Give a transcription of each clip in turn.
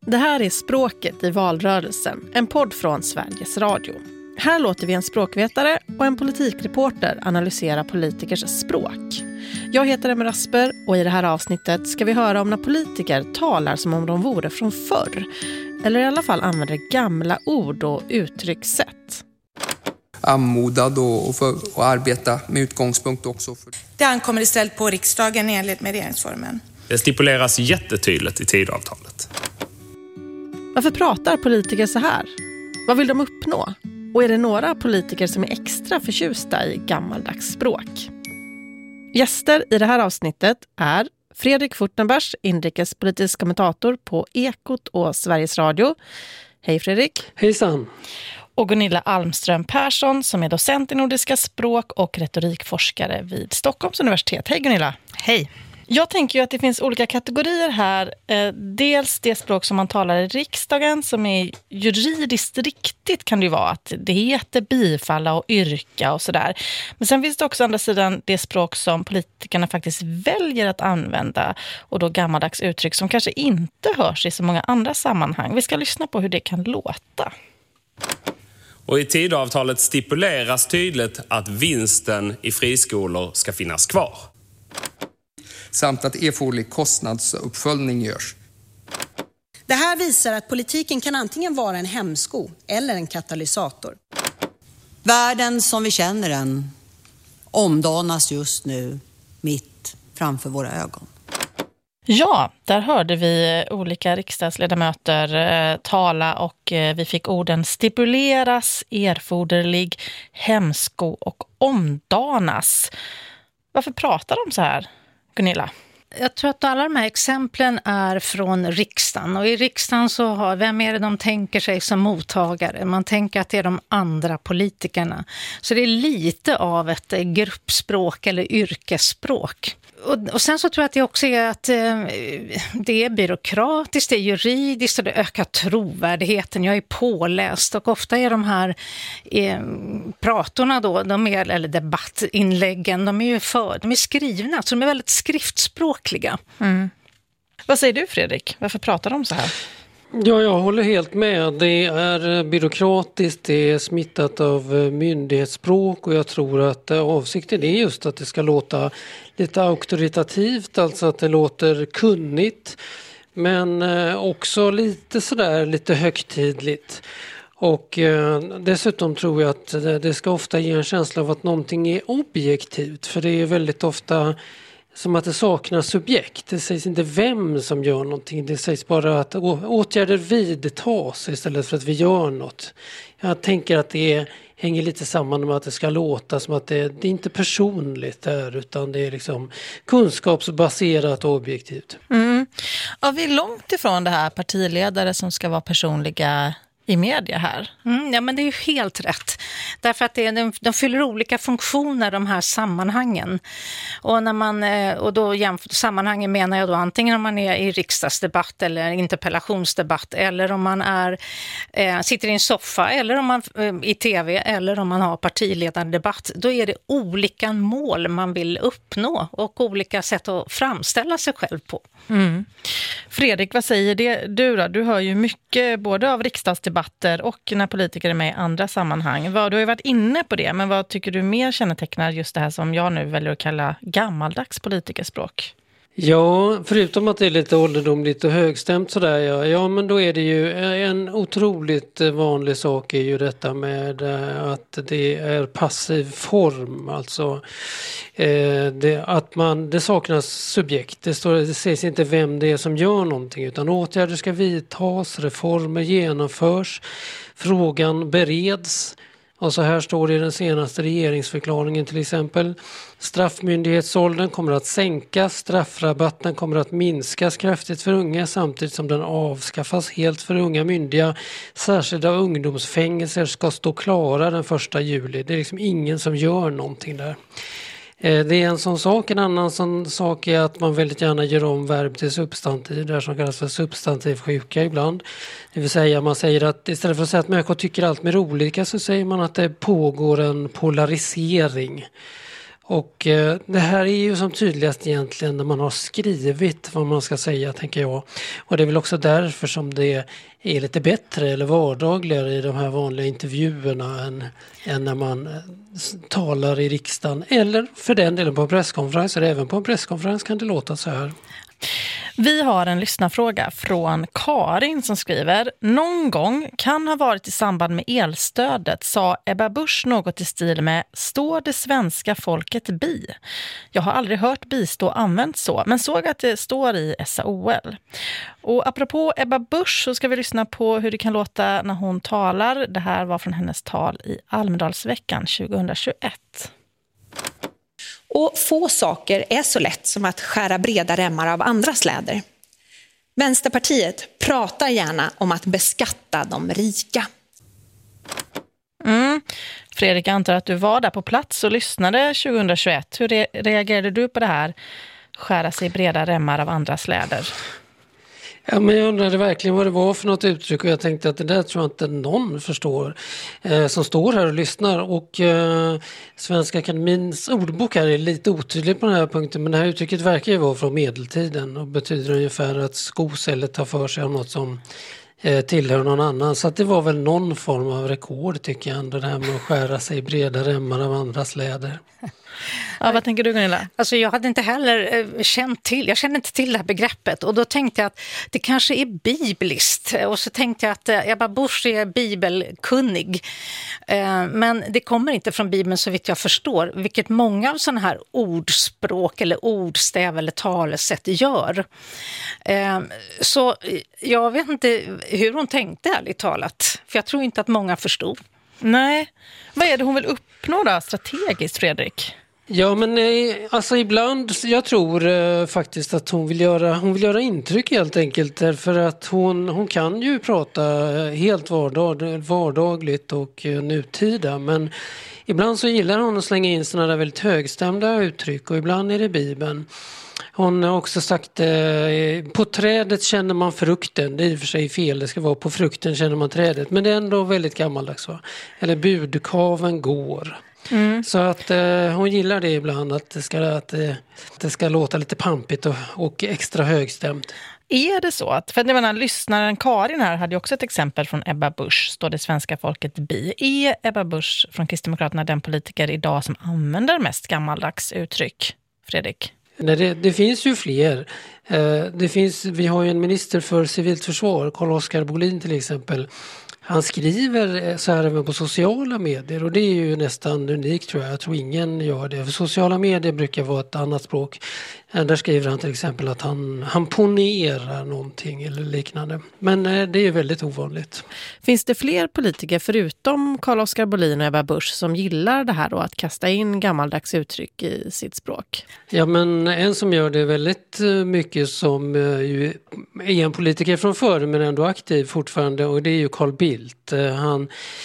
Det här är Språket i valrörelsen, en podd från Sveriges Radio. Här låter vi en språkvetare och en politikreporter analysera politikers språk. Jag heter Emma Rasper och i det här avsnittet ska vi höra om när politiker talar som om de vore från förr. Eller i alla fall använder gamla ord och uttryckssätt. Anmodad och arbeta med utgångspunkt också. Det ankommer istället på riksdagen i enlighet med regeringsformen. Det stipuleras jättetydligt i Tidöavtalet. Varför pratar politiker så här? Vad vill de uppnå? Och är det några politiker som är extra förtjusta i gammaldags språk? Gäster i det här avsnittet är Fredrik Furtenbergs, inrikespolitisk kommentator på Ekot och Sveriges Radio. Hej Fredrik. Hejsan. Och Gunilla Almström Persson som är docent i nordiska språk och retorikforskare vid Stockholms universitet. Hej Gunilla. Hej. Jag tänker ju att det finns olika kategorier här. Dels det språk som man talar i riksdagen som är juridiskt riktigt kan det ju vara. Att det heter bifalla och yrka och sådär. Men sen finns det också andra sidan det språk som politikerna faktiskt väljer att använda. Och då gammaldags uttryck som kanske inte hörs i så många andra sammanhang. Vi ska lyssna på hur det kan låta. Och i Tidöavtalet stipuleras tydligt att vinsten i friskolor ska finnas kvar. Samt att erforderlig kostnadsuppföljning görs. Det här visar att politiken kan antingen vara en hämsko eller en katalysator. Världen som vi känner den omdanas just nu mitt framför våra ögon. Ja, där hörde vi olika riksdagsledamöter tala och vi fick orden stipuleras, erforderlig, hämsko och omdanas. Varför pratar de så här, Gunilla? Jag tror att alla de här exemplen är från riksdagen. Och i riksdagen så har, vem är det de tänker sig som mottagare? Man tänker att det är de andra politikerna. Så det är lite av ett gruppspråk eller yrkesspråk. Och sen så tror jag att det också är att det är byråkratiskt, det är juridiskt och det ökar trovärdigheten. Jag är påläst och ofta är de här pratorna då, eller debattinläggen, de är skrivna, så de är väldigt skriftspråkliga. Mm. Vad säger du Fredrik? Varför pratar de så här? Ja, jag håller helt med. Det är byråkratiskt, det är smittat av myndighetsspråk och jag tror att avsikten är just att det ska låta lite auktoritativt, alltså att det låter kunnigt men också lite högtidligt. Och dessutom tror jag att det ska ofta ge en känsla av att någonting är objektivt, för det är väldigt ofta som att det saknar subjekt. Det sägs inte vem som gör någonting. Det sägs bara att åtgärder vidtas istället för att vi gör något. Jag tänker att det hänger lite samman med att det ska låta som att det är inte personligt där, utan det är liksom kunskapsbaserat och objektivt. Mm. Ja, vi är långt ifrån det här partiledare som ska vara personliga i media här. Ja, men det är ju helt rätt. Därför att de fyller olika funktioner, de här sammanhangen. Och då sammanhangen menar jag då antingen om man är i riksdagsdebatt eller interpellationsdebatt, eller om man sitter i en soffa, eller om man i tv, eller om man har partiledardebatt. Då är det olika mål man vill uppnå och olika sätt att framställa sig själv på. Mm. Fredrik, vad säger du då? Du hör ju mycket både av riksdagsdebatter och när politiker är med i andra sammanhang. Du har ju varit inne på det, men vad tycker du mer kännetecknar just det här som jag nu väljer att kalla gammaldags politikerspråk? Ja, förutom att det är lite ålderdomligt och högstämt sådär, ja men då är det ju en otroligt vanlig sak är ju detta med att det är passiv form, alltså det saknas subjekt, det sägs inte vem det är som gör någonting, utan åtgärder ska vidtas, reformer genomförs, frågan bereds. Och så här står det i den senaste regeringsförklaringen till exempel: straffmyndighetsåldern kommer att sänkas, straffrabatten kommer att minskas kraftigt för unga samtidigt som den avskaffas helt för unga myndiga. Särskilda ungdomsfängelser ska stå klara den 1 juli. Det är liksom ingen som gör någonting där. Det är en sån sak. En annan sån sak är att man väldigt gärna gör om verb till substantiv, där som kallas för substantivsjuka ibland. Det vill säga man säger att istället för att säga att människor tycker allt mer olika, så säger man att det pågår en polarisering. Och det här är ju som tydligast egentligen när man har skrivit vad man ska säga, tänker jag. Och det är väl också därför som det är lite bättre eller vardagligare i de här vanliga intervjuerna än när man talar i riksdagen. Eller för den delen på presskonferenser. Även på en presskonferens kan det låta så här. Vi har en lyssnarfråga från Karin som skriver: någon gång kan ha varit i samband med elstödet sa Ebba Busch något i stil med står det svenska folket bi? Jag har aldrig hört bistå använt så, men såg att det står i SAOL. Och apropå Ebba Busch så ska vi lyssna på hur det kan låta när hon talar. Det här var från hennes tal i Almedalsveckan 2021. Och få saker är så lätt som att skära breda remmar av andra släder. Vänsterpartiet pratar gärna om att beskatta de rika. Fredrik, jag antar att du var där på plats och lyssnade 2021. Hur reagerade du på det här? Skära sig breda remmar av andra släder. Ja, men jag undrade verkligen vad det var för något uttryck och jag tänkte att det där tror jag inte någon förstår som står här och lyssnar. Och Svenska Akademins ordbok här är lite otydlig på den här punkten, men det här uttrycket verkar ju vara från medeltiden och betyder ungefär att skosället tar för sig av något som tillhör någon annan. Så att det var väl någon form av rekord tycker jag ändå, det här med att skära sig breda remmar av andra släder. Ja, vad tänker du, Gunilla? Alltså jag hade inte heller jag kände inte till det här begreppet och då tänkte jag att det kanske är bibliskt och så tänkte jag att Ebba Busch är bibelkunnig men det kommer inte från Bibeln så vitt jag förstår, vilket många av sådana här ordspråk eller ordstäv eller talesätt gör. Så jag vet inte hur hon tänkte ärligt talat, för jag tror inte att många förstod. Nej, vad är det hon vill uppnå då strategiskt, Fredrik? Ja, men alltså ibland, jag tror faktiskt att hon vill göra intryck helt enkelt, därför att hon kan ju prata helt vardagligt och nutida, men ibland så gillar hon att slänga in sådana där väldigt högstämda uttryck och ibland är det Bibeln. Hon har också sagt på trädet känner man frukten. Det är i och för sig fel, det ska vara på frukten känner man trädet. Men det är ändå väldigt gammaldags va? Eller budkaven går. Så att hon gillar det ibland att det ska låta lite pampigt och extra högstämt. Är det så? För jag menar, lyssnaren Karin här hade ju också ett exempel från Ebba Busch, står det svenska folket bi. Är Ebba Busch från Kristdemokraterna den politiker idag som använder mest gammaldags uttryck, Fredrik? Nej, det finns ju fler. Vi har ju en minister för civilt försvar, Carl-Oskar Bolin till exempel. Han skriver så här även på sociala medier och det är ju nästan unikt tror jag. Jag tror ingen gör det. För sociala medier brukar vara ett annat språk. Där skriver han till exempel att han ponerar någonting eller liknande. Men det är väldigt ovanligt. Finns det fler politiker förutom Carl-Oskar Bolin och Ebba Busch som gillar det här då, att kasta in gammaldags uttryck i sitt språk? Ja, men en som gör det väldigt mycket som ju är en politiker från förr men ändå aktiv fortfarande och det är ju Carl Bildt. Han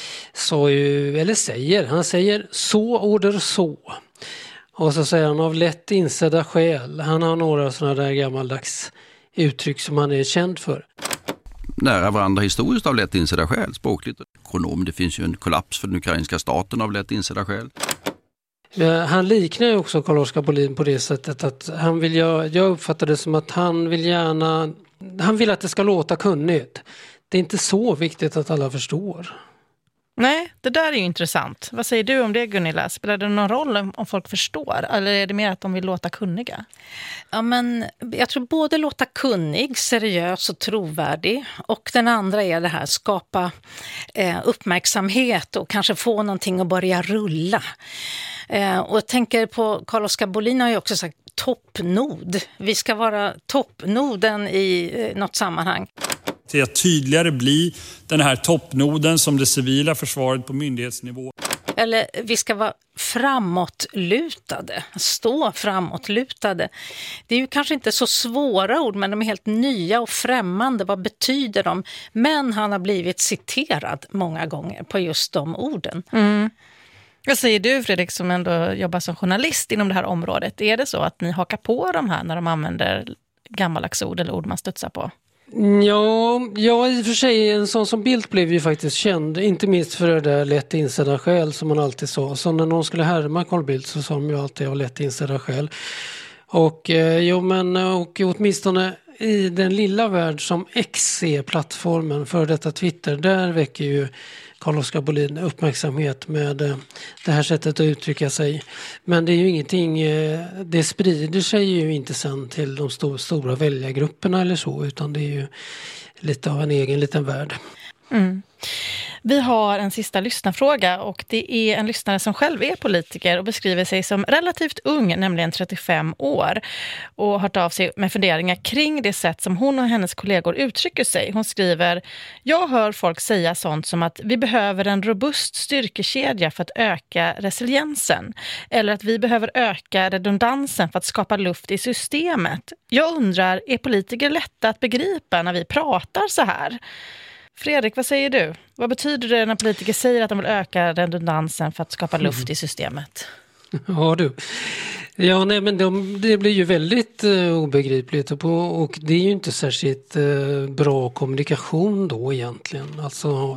säger så order så. Och så säger han av lätt insedda skäl. Han har några sådana där gammaldags uttryck som han är känd för. Nära varandra historiskt av lätt insedda skäl, språkligt. Ekonom, det finns ju en kollaps för den ukrainska staten av lätt insedda skäl. Han liknar ju också Carl-Oskar Bolin på det sättet att jag uppfattar det som att han vill att det ska låta kunnigt. Det är inte så viktigt att alla förstår. Nej, det där är ju intressant. Vad säger du om det, Gunilla? Spelar det någon roll om folk förstår? Eller är det mer att de vill låta kunniga? Ja, men jag tror både låta kunnig, seriös och trovärdig. Och den andra är det här, skapa uppmärksamhet och kanske få någonting att börja rulla. Och jag tänker på Carl-Oskar Bolin har ju också sagt toppnod. Vi ska vara toppnoden i något sammanhang. Till att tydligare bli den här toppnoden som det civila försvaret på myndighetsnivå. Eller vi ska vara framåtlutade, stå framåtlutade. Det är ju kanske inte så svåra ord men de är helt nya och främmande. Vad betyder de? Men han har blivit citerad många gånger på just de orden. Vad säger du, Fredrik, som ändå jobbar som journalist inom det här området? Är det så att ni hakar på de här när de använder gammaldags ord eller ord man studsar på? Ja, i och för sig en sån som Bildt blev ju faktiskt känd, inte minst för det där lätt insedda skäl som man alltid sa. Så när någon skulle härma Carl Bildt så sa de ju alltid av lätt insedda skäl. Och åtminstone i den lilla värld som X är plattformen för detta Twitter, där väcker ju Carl-Oskar Bohlin uppmärksamhet med det här sättet att uttrycka sig. Men det är ju ingenting, det sprider sig ju inte sen till de stora väljargrupperna eller så, utan det är ju lite av en egen liten värld. Mm. Vi har en sista lyssnarfråga och det är en lyssnare som själv är politiker och beskriver sig som relativt ung, nämligen 35 år, och har hört av sig med funderingar kring det sätt som hon och hennes kollegor uttrycker sig. Hon skriver: jag hör folk säga sånt som att vi behöver en robust styrkekedja för att öka resiliensen, eller att vi behöver öka redundansen för att skapa luft i systemet. Jag undrar, är politiker lätta att begripa när vi pratar så här? Fredrik, vad säger du? Vad betyder det när politiker säger att de vill öka redundansen för att skapa luft i systemet? Ja du. Ja, nej, men det blir ju väldigt obegripligt och det är ju inte särskilt bra kommunikation då egentligen. Alltså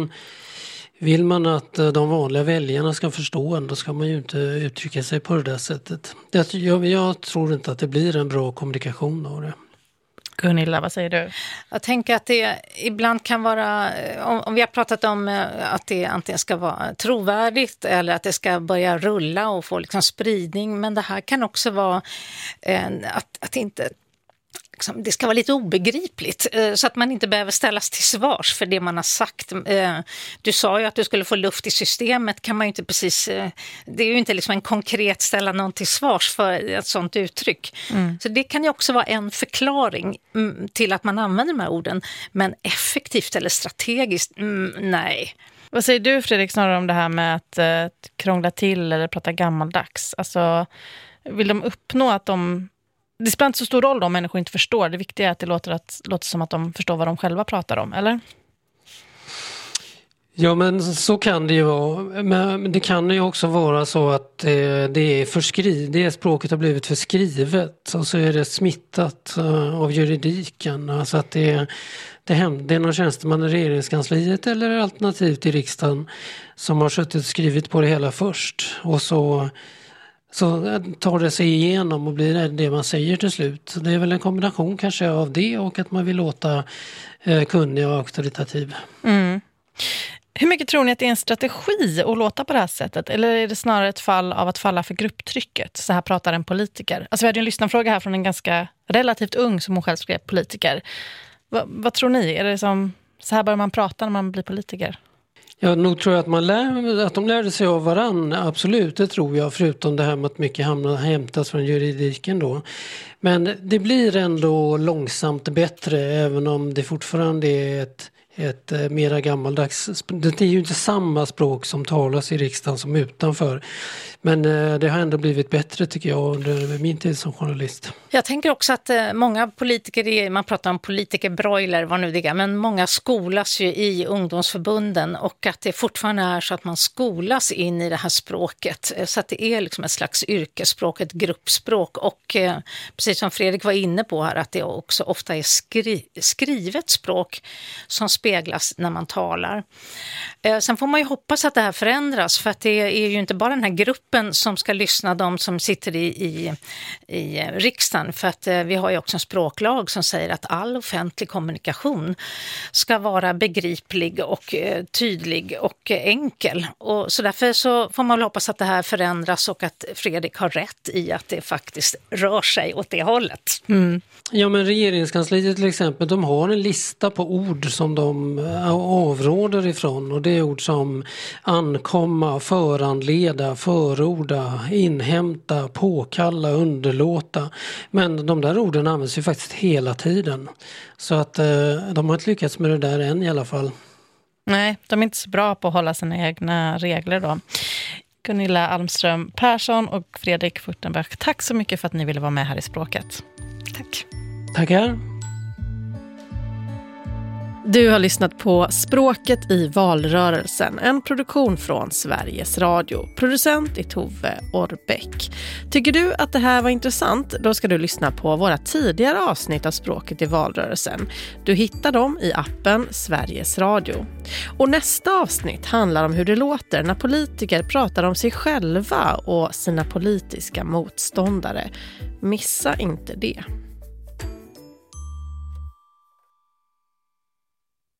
vill man att de vanliga väljarna ska förstå en, då ska man ju inte uttrycka sig på det där sättet. Jag tror inte att det blir en bra kommunikation av det. Gunilla, vad säger du? Jag tänker att det ibland kan vara, om vi har pratat om att det antingen ska vara trovärdigt eller att det ska börja rulla och få liksom spridning, men det här kan också vara att inte, liksom, det ska vara lite obegripligt så att man inte behöver ställas till svars för det man har sagt. Du sa ju att du skulle få luft i systemet, kan man ju inte precis, det är ju inte liksom en konkret ställa någon till svars för ett sånt uttryck. Så det kan ju också vara en förklaring till att man använder de här orden, men effektivt eller strategiskt, nej. Vad säger du, Fredrik, snarare om det här med att krångla till eller prata gammaldags? Alltså, vill de uppnå att det spelar inte så stor roll om människor inte förstår. Det viktiga är att det låter som att de förstår vad de själva pratar om, eller? Ja, men så kan det ju vara. Men det kan ju också vara så att det språket har blivit förskrivet och så är det smittat av juridiken. Alltså att det är någon tjänsteman i regeringskansliet eller alternativt i riksdagen som har suttit och skrivit på det hela först. Och så tar det sig igenom och blir det man säger till slut. Det är väl en kombination kanske av det och att man vill låta kunnig och auktoritativ. Mm. Hur mycket tror ni att det är en strategi att låta på det här sättet? Eller är det snarare ett fall av att falla för grupptrycket? Så här pratar en politiker. Alltså vi hade en lyssnarfråga här från en ganska relativt ung, som hon själv skrev, politiker. Vad tror ni? Är det som så här börjar man prata när man blir politiker? Jag nog tror att de lärde sig av varann, absolut, det tror jag, förutom det här med att mycket hämtas från juridiken då. Men det blir ändå långsamt bättre, även om det fortfarande är ett mera gammaldags. Det är ju inte samma språk som talas i riksdagen som utanför. Men det har ändå blivit bättre, tycker jag, under min tid som journalist. Jag tänker också att många politiker, man pratar om politikerbroiler, vad nu det är, men många skolas ju i ungdomsförbunden och att det fortfarande är så att man skolas in i det här språket. Så att det är liksom ett slags yrkesspråk, ett gruppspråk och precis som Fredrik var inne på här, att det också ofta är skrivet språk som speglas när man talar. Sen får man ju hoppas att det här förändras, för att det är ju inte bara den här gruppen som ska lyssna, de som sitter i riksdagen, för att vi har ju också en språklag som säger att all offentlig kommunikation ska vara begriplig och tydlig och enkel. Och så därför så får man väl hoppas att det här förändras och att Fredrik har rätt i att det faktiskt rör sig åt det hållet. Mm. Ja, men regeringskansliet till exempel, de har en lista på ord som de avråder ifrån, och det är ord som ankomma, föranleda, förorda, inhämta, påkalla, underlåta. Men de där orden används ju faktiskt hela tiden. Så att de har inte lyckats med det där än i alla fall. Nej, de är inte så bra på att hålla sina egna regler då. Gunilla Almström Persson och Fredrik Furtenberg, tack så mycket för att ni ville vara med här i Språket. Tack. Tackar. Du har lyssnat på Språket i valrörelsen, en produktion från Sveriges Radio. Producent är Tove Orbeck. Tycker du att det här var intressant? Då ska du lyssna på våra tidigare avsnitt av Språket i valrörelsen. Du hittar dem i appen Sveriges Radio. Och nästa avsnitt handlar om hur det låter när politiker pratar om sig själva och sina politiska motståndare. Missa inte det.